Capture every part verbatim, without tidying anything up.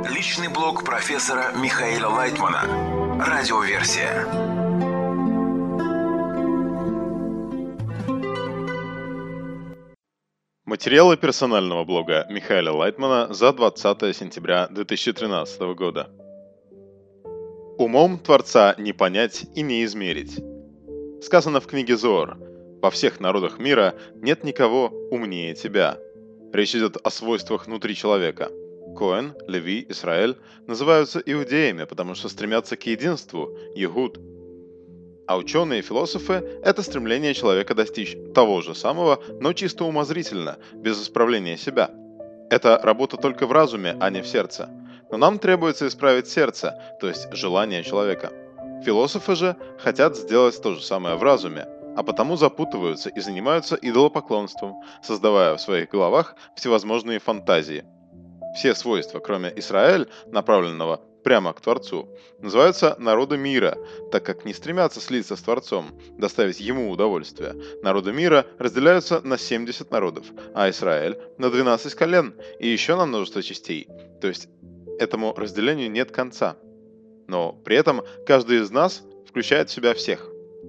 Личный блог профессора Михаила Лайтмана. Радиоверсия. Материалы персонального блога Михаила Лайтмана за двадцатое сентября две тысячи тринадцатого года. Умом Творца не понять и не измерить. Сказано в книге Зоар: «Во всех народах мира нет никого умнее тебя». Речь идет о свойствах внутри человека. Коэн, Леви, Израиль называются иудеями, потому что стремятся к единству, Егуд. А ученые и философы – это стремление человека достичь того же самого, но чисто умозрительно, без исправления себя. Это работа только в разуме, а не в сердце. Но нам требуется исправить сердце, то есть желание человека. Философы же хотят сделать то же самое в разуме, а потому запутываются и занимаются идолопоклонством, создавая в своих головах всевозможные фантазии. Все свойства, кроме Израиль, направленного прямо к Творцу, называются народы мира, так как не стремятся слиться с Творцом, доставить ему удовольствие. Народы мира разделяются на семьдесят народов, а Израиль на двенадцать колен и еще на множество частей, то есть этому разделению нет конца. Но при этом каждый из нас включает в себя всех.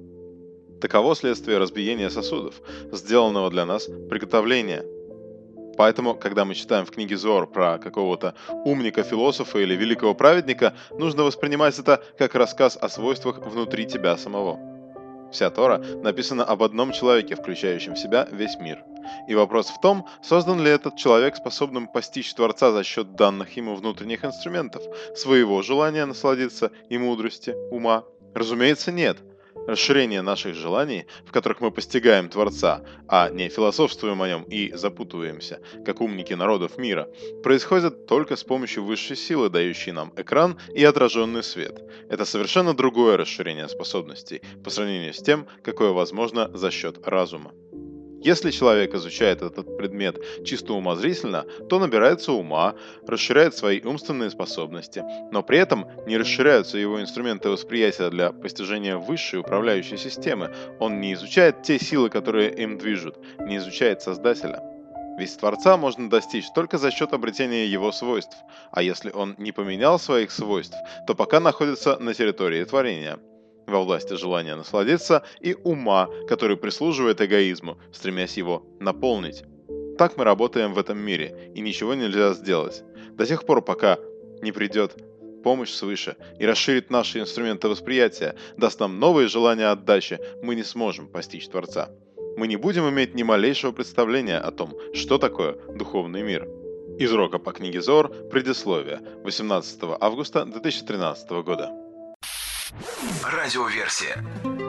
Таково следствие разбиения сосудов, сделанного для нас приготовления. Поэтому, когда мы читаем в книге Зоар про какого-то умника, философа или великого праведника, нужно воспринимать это как рассказ о свойствах внутри тебя самого. Вся Тора написана об одном человеке, включающем в себя весь мир. И вопрос в том, создан ли этот человек способным постичь Творца за счет данных ему внутренних инструментов, своего желания насладиться и мудрости, ума. Разумеется, нет. Расширение наших желаний, в которых мы постигаем Творца, а не философствуем о нем и запутываемся, как умники народов мира, происходит только с помощью высшей силы, дающей нам экран и отраженный свет. Это совершенно другое расширение способностей по сравнению с тем, какое возможно за счет разума. Если человек изучает этот предмет чисто умозрительно, то набирается ума, расширяет свои умственные способности, но при этом не расширяются его инструменты восприятия для постижения высшей управляющей системы. Он не изучает те силы, которые им движут, не изучает Создателя. Ведь Творца можно достичь только за счет обретения его свойств, а если он не поменял своих свойств, то пока находится на территории творения, во власти желания насладиться и ума, который прислуживает эгоизму, стремясь его наполнить. Так мы работаем в этом мире, и ничего нельзя сделать. До тех пор, пока не придет помощь свыше и расширит наши инструменты восприятия, даст нам новые желания отдачи, мы не сможем постичь Творца. Мы не будем иметь ни малейшего представления о том, что такое духовный мир. Из урока по книге Зоар, предисловие, восемнадцатого августа две тысячи тринадцатого года. Радиоверсия.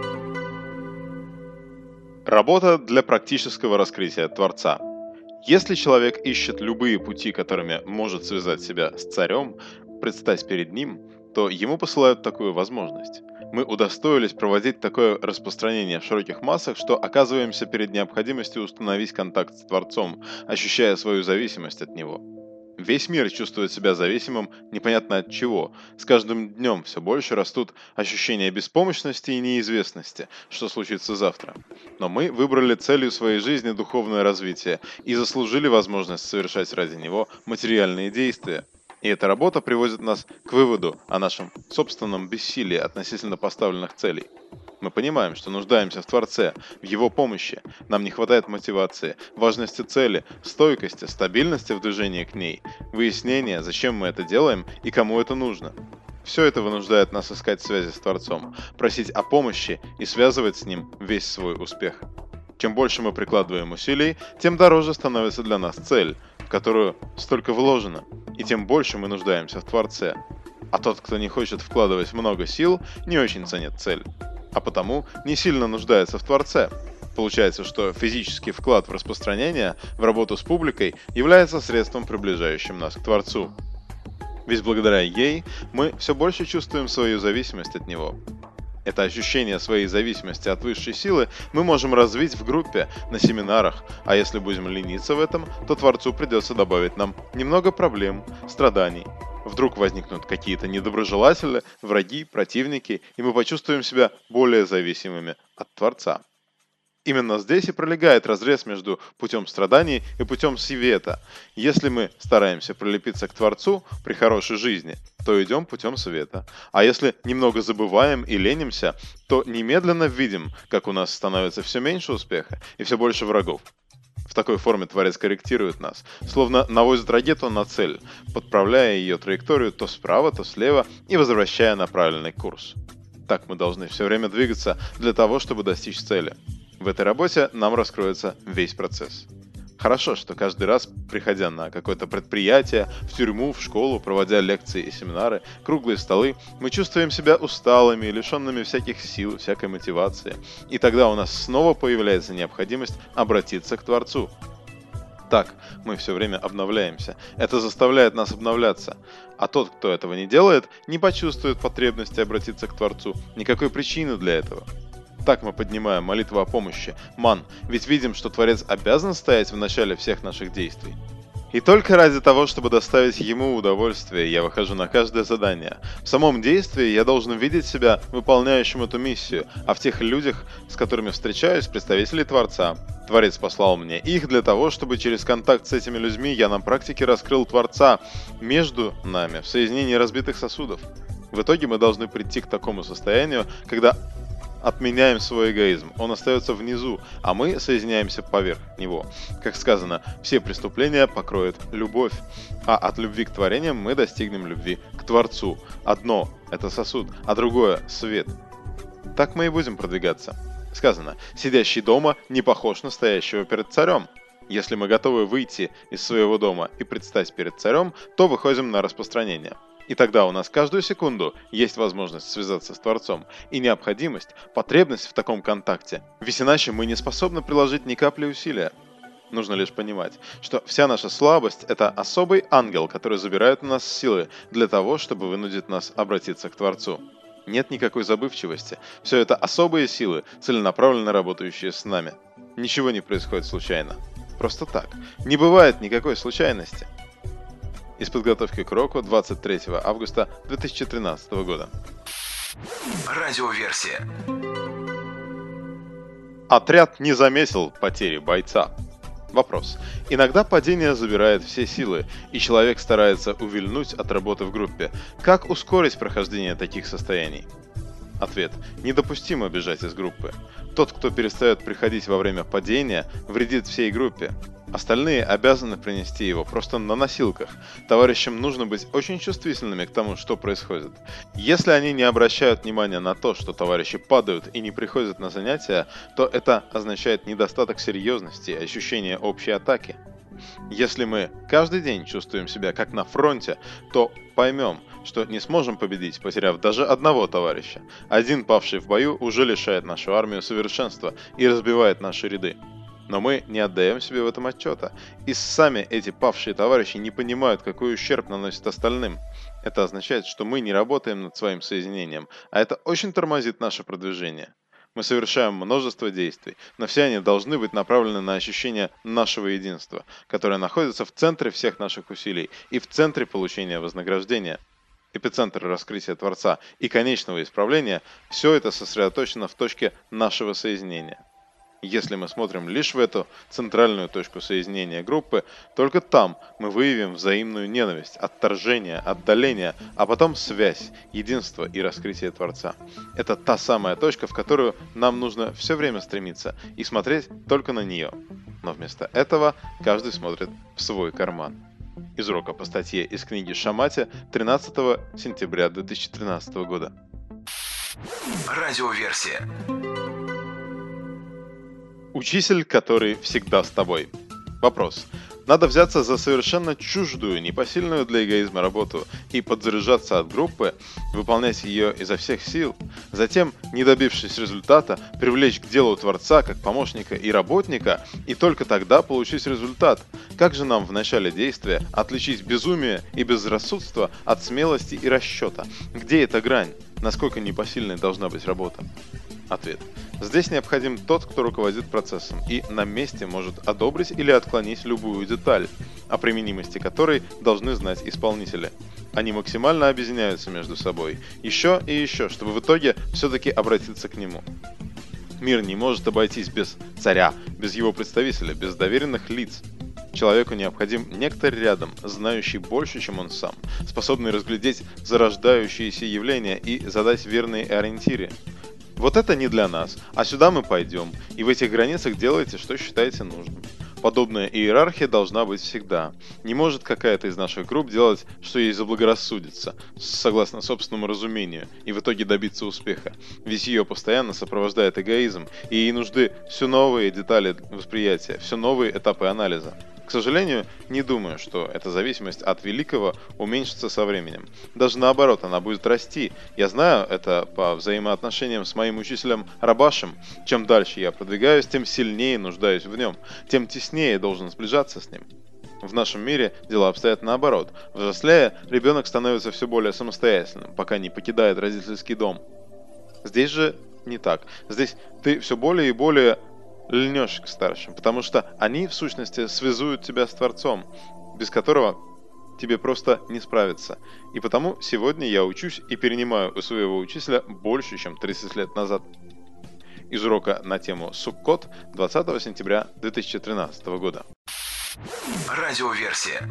Работа для практического раскрытия Творца. Если человек ищет любые пути, которыми может связать себя с царем, предстать перед ним, то ему посылают такую возможность. Мы удостоились проводить такое распространение в широких массах, что оказываемся перед необходимостью установить контакт с Творцом, ощущая свою зависимость от Него. Весь мир чувствует себя зависимым непонятно от чего. С каждым днем все больше растут ощущения беспомощности и неизвестности, что случится завтра. Но мы выбрали целью своей жизни духовное развитие и заслужили возможность совершать ради него материальные действия. И эта работа приводит нас к выводу о нашем собственном бессилии относительно поставленных целей. Мы понимаем, что нуждаемся в Творце, в Его помощи. Нам не хватает мотивации, важности цели, стойкости, стабильности в движении к ней, выяснения, зачем мы это делаем и кому это нужно. Все это вынуждает нас искать связи с Творцом, просить о помощи и связывать с Ним весь свой успех. Чем больше мы прикладываем усилий, тем дороже становится для нас цель, в которую столько вложено, и тем больше мы нуждаемся в Творце. А тот, кто не хочет вкладывать много сил, не очень ценит цель, а потому не сильно нуждается в Творце. Получается, что физический вклад в распространение, в работу с публикой является средством, приближающим нас к Творцу. Ведь благодаря ей мы все больше чувствуем свою зависимость от Него. Это ощущение своей зависимости от высшей силы мы можем развить в группе, на семинарах, а если будем лениться в этом, то Творцу придется добавить нам немного проблем, страданий. Вдруг возникнут какие-то недоброжелатели, враги, противники, и мы почувствуем себя более зависимыми от Творца. Именно здесь и пролегает разрез между путем страданий и путем света. Если мы стараемся прилепиться к Творцу при хорошей жизни, то идем путем света. А если немного забываем и ленимся, то немедленно видим, как у нас становится все меньше успеха и все больше врагов. В такой форме Творец корректирует нас, словно наводит ракету на цель, подправляя ее траекторию то справа, то слева и возвращая на правильный курс. Так мы должны все время двигаться для того, чтобы достичь цели. В этой работе нам раскроется весь процесс. Хорошо, что каждый раз, приходя на какое-то предприятие, в тюрьму, в школу, проводя лекции и семинары, круглые столы, мы чувствуем себя усталыми, лишенными всяких сил, всякой мотивации. И тогда у нас снова появляется необходимость обратиться к Творцу. Так, мы все время обновляемся. Это заставляет нас обновляться. А тот, кто этого не делает, не почувствует потребности обратиться к Творцу. Никакой причины для этого. Так мы поднимаем молитву о помощи, ман, ведь видим, что Творец обязан стоять в начале всех наших действий. И только ради того, чтобы доставить ему удовольствие, я выхожу на каждое задание. В самом действии я должен видеть себя выполняющим эту миссию, а в тех людях, с которыми встречаюсь, представители Творца. Творец послал мне их для того, чтобы через контакт с этими людьми я на практике раскрыл Творца между нами в соединении разбитых сосудов. В итоге мы должны прийти к такому состоянию, когда отменяем свой эгоизм, он остается внизу, а мы соединяемся поверх него. Как сказано, все преступления покроет любовь, а от любви к творениям мы достигнем любви к Творцу. Одно – это сосуд, а другое – свет. Так мы и будем продвигаться. Сказано, сидящий дома не похож на стоящего перед царем. Если мы готовы выйти из своего дома и предстать перед царем, то выходим на распространение. И тогда у нас каждую секунду есть возможность связаться с Творцом и необходимость, потребность в таком контакте, ведь иначе мы не способны приложить ни капли усилия. Нужно лишь понимать, что вся наша слабость – это особый ангел, который забирает у нас силы для того, чтобы вынудить нас обратиться к Творцу. Нет никакой забывчивости. Все это особые силы, целенаправленно работающие с нами. Ничего не происходит случайно. Просто так. Не бывает никакой случайности. Из подготовки к уроку двадцать третьего августа две тысячи тринадцатого года. Радиоверсия. Отряд не заметил потери бойца. Вопрос. Иногда падение забирает все силы, и человек старается увильнуть от работы в группе. Как ускорить прохождение таких состояний? Ответ. Недопустимо бежать из группы. Тот, кто перестает приходить во время падения, вредит всей группе. Остальные обязаны принести его просто на носилках. Товарищам нужно быть очень чувствительными к тому, что происходит. Если они не обращают внимания на то, что товарищи падают и не приходят на занятия, то это означает недостаток серьезности и ощущения общей атаки. Если мы каждый день чувствуем себя как на фронте, то поймем, что не сможем победить, потеряв даже одного товарища. Один павший в бою уже лишает нашу армию совершенства и разбивает наши ряды. Но мы не отдаем себе в этом отчета. И сами эти павшие товарищи не понимают, какой ущерб наносит остальным. Это означает, что мы не работаем над своим соединением, а это очень тормозит наше продвижение. Мы совершаем множество действий, но все они должны быть направлены на ощущение нашего единства, которое находится в центре всех наших усилий и в центре получения вознаграждения. Эпицентр раскрытия Творца и конечного исправления – все это сосредоточено в точке нашего соединения. Если мы смотрим лишь в эту центральную точку соединения группы, только там мы выявим взаимную ненависть, отторжение, отдаление, а потом связь, единство и раскрытие Творца. Это та самая точка, в которую нам нужно все время стремиться и смотреть только на нее. Но вместо этого каждый смотрит в свой карман. Из урока по статье из книги Шамати тринадцатого сентября две тысячи тринадцатого года. Радиоверсия. Учитель, который всегда с тобой. Вопрос. Надо взяться за совершенно чуждую, непосильную для эгоизма работу и подзаряжаться от группы, выполнять ее изо всех сил, затем, не добившись результата, привлечь к делу Творца как помощника и работника, и только тогда получить результат. Как же нам в начале действия отличить безумие и безрассудство от смелости и расчета? Где эта грань? Насколько непосильной должна быть работа? Ответ. Здесь необходим тот, кто руководит процессом и на месте может одобрить или отклонить любую деталь, о применимости которой должны знать исполнители. Они максимально объединяются между собой, еще и еще, чтобы в итоге все-таки обратиться к нему. Мир не может обойтись без царя, без его представителя, без доверенных лиц. Человеку необходим некто рядом, знающий больше, чем он сам, способный разглядеть зарождающиеся явления и задать верные ориентиры. Вот это не для нас, а сюда мы пойдем, и в этих границах делайте, что считаете нужным. Подобная иерархия должна быть всегда. Не может какая-то из наших групп делать, что ей заблагорассудится, согласно собственному разумению, и в итоге добиться успеха. Ведь ее постоянно сопровождает эгоизм, и ей нужны все новые детали восприятия, все новые этапы анализа. К сожалению, не думаю, что эта зависимость от великого уменьшится со временем. Даже наоборот, она будет расти. Я знаю это по взаимоотношениям с моим учителем Рабашем. Чем дальше я продвигаюсь, тем сильнее нуждаюсь в нем, тем теснее должен сближаться с ним. В нашем мире дела обстоят наоборот. Взрослея, ребенок становится все более самостоятельным, пока не покидает родительский дом. Здесь же не так. Здесь ты все более и более льнешь к старшим, потому что они, в сущности, связуют тебя с Творцом, без которого тебе просто не справиться. И потому сегодня я учусь и перенимаю у своего учителя больше, чем тридцать лет назад. Из урока на тему Суккот двадцатого сентября две тысячи тринадцатого года. Радиоверсия.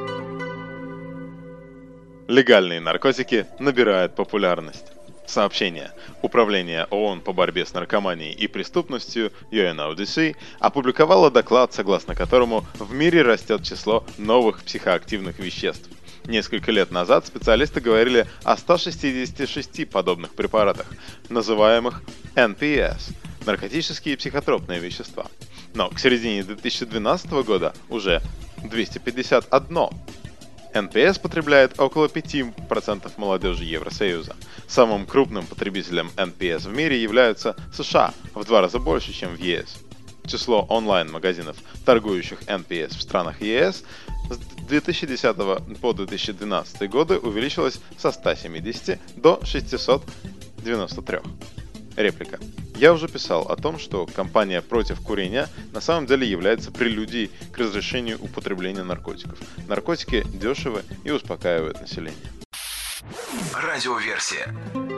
Легальные наркотики набирают популярность. Сообщение. Управление ООН по борьбе с наркоманией и преступностью ю эн о ди си опубликовало доклад, согласно которому в мире растет число новых психоактивных веществ. Несколько лет назад специалисты говорили о ста шестидесяти шести подобных препаратах, называемых эн пи эс – наркотические психотропные вещества. Но к середине две тысячи двенадцатого года уже двести пятьдесят один. эн пи эс потребляет около пяти процентов молодежи Евросоюза. Самым крупным потребителем эн пи эс в мире являются США, в два раза больше, чем в е эс. Число онлайн-магазинов, торгующих эн пи эс в странах е эс, с две тысячи десятого по две тысячи двенадцатый годы увеличилось со ста семидесяти до шестисот девяноста трёх. Реплика. Я уже писал о том, что кампания против курения на самом деле является прелюдией к разрешению употребления наркотиков. Наркотики дешевы и успокаивают население. Радиоверсия.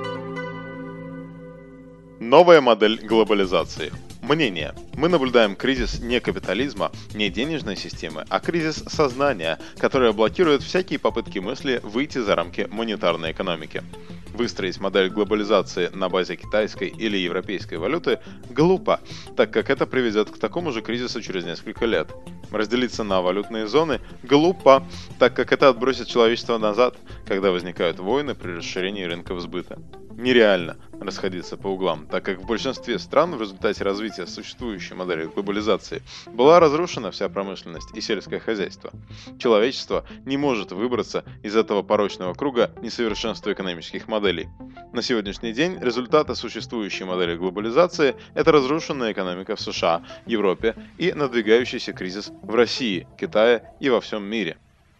Новая модель глобализации. Мнение. Мы наблюдаем кризис не капитализма, не денежной системы, а кризис сознания, который блокирует всякие попытки мысли выйти за рамки монетарной экономики. Выстроить модель глобализации на базе китайской или европейской валюты глупо, так как это приведет к такому же кризису через несколько лет. Разделиться на валютные зоны глупо, так как это отбросит человечество назад, когда возникают войны при расширении рынков сбыта. Нереально расходиться по углам, так как в большинстве стран в результате развития существующей модели глобализации была разрушена вся промышленность и сельское хозяйство. Человечество не может выбраться из этого порочного круга несовершенства экономических моделей. На сегодняшний день результаты существующей модели глобализации – это разрушенная экономика в США, Европе и надвигающийся кризис в России, Китае и во всем мире.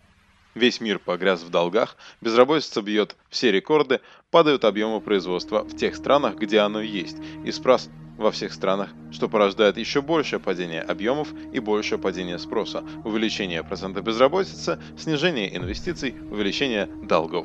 Весь мир погряз в долгах, безработица бьет все рекорды, падают объемы производства в тех странах, где оно есть, и спрос во всех странах, что порождает еще большее падение объемов и большее падение спроса, увеличение процента безработицы, снижение инвестиций, увеличение долгов.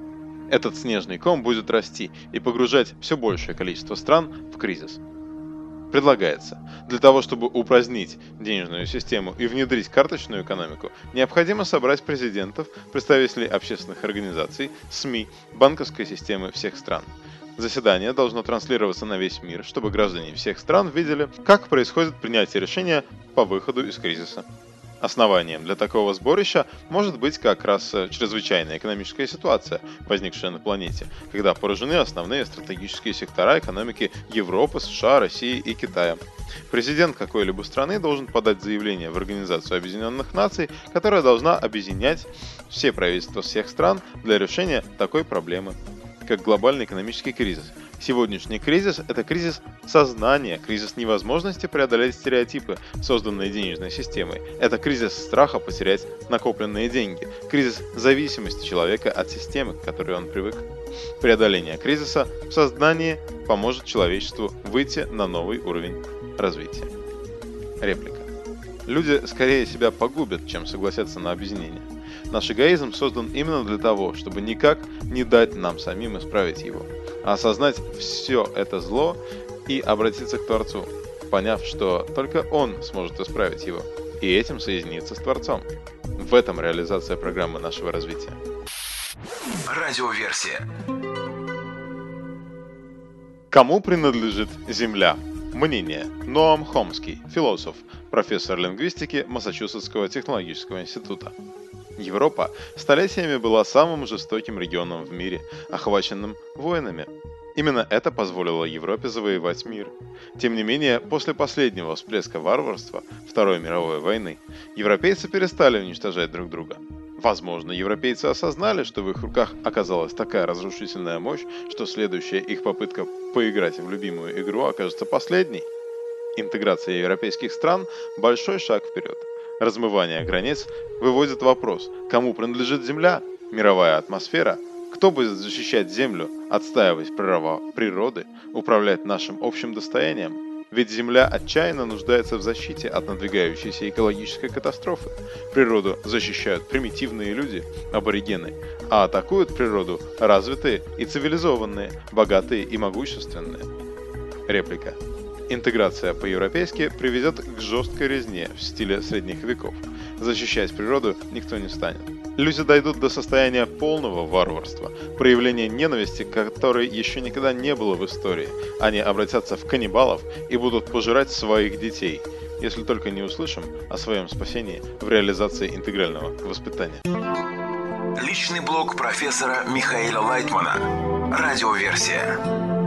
Этот снежный ком будет расти и погружать все большее количество стран в кризис. Предлагается, для того, чтобы упразднить денежную систему и внедрить карточную экономику, необходимо собрать президентов, представителей общественных организаций, СМИ, банковской системы всех стран. Заседание должно транслироваться на весь мир, чтобы граждане всех стран видели, как происходит принятие решения по выходу из кризиса. Основанием для такого сборища может быть как раз чрезвычайная экономическая ситуация, возникшая на планете, когда поражены основные стратегические сектора экономики Европы, США, России и Китая. Президент какой-либо страны должен подать заявление в Организацию Объединенных Наций, которая должна объединять все правительства всех стран для решения такой проблемы, как глобальный экономический кризис. Сегодняшний кризис – это кризис сознания, кризис невозможности преодолеть стереотипы, созданные денежной системой. Это кризис страха потерять накопленные деньги, кризис зависимости человека от системы, к которой он привык. Преодоление кризиса в сознании поможет человечеству выйти на новый уровень развития. Реплика. Люди скорее себя погубят, чем согласятся на объединение. Наш эгоизм создан именно для того, чтобы никак не дать нам самим исправить его. А осознать все это зло и обратиться к Творцу, поняв, что только Он сможет исправить его, и этим соединиться с Творцом. В этом реализация программы нашего развития. Радиоверсия. Кому принадлежит Земля? Мнение. Ноам Хомский, философ, профессор лингвистики Массачусетского технологического института. Европа столетиями была самым жестоким регионом в мире, охваченным войнами. Именно это позволило Европе завоевать мир. Тем не менее, после последнего всплеска варварства Второй мировой войны, европейцы перестали уничтожать друг друга. Возможно, европейцы осознали, что в их руках оказалась такая разрушительная мощь, что следующая их попытка поиграть в любимую игру окажется последней. Интеграция европейских стран – большой шаг вперед. Размывание границ выводит вопрос, кому принадлежит Земля, мировая атмосфера, кто будет защищать Землю, отстаивать права природы, управлять нашим общим достоянием. Ведь Земля отчаянно нуждается в защите от надвигающейся экологической катастрофы. Природу защищают примитивные люди, аборигены, а атакуют природу развитые и цивилизованные, богатые и могущественные. Реплика. Интеграция по-европейски приведет к жесткой резне в стиле средних веков. Защищать природу никто не станет. Люди дойдут до состояния полного варварства, проявления ненависти, которой еще никогда не было в истории. Они обратятся в каннибалов и будут пожирать своих детей, если только не услышим о своем спасении в реализации интегрального воспитания. Личный блог профессора Михаила Лайтмана. Радиоверсия.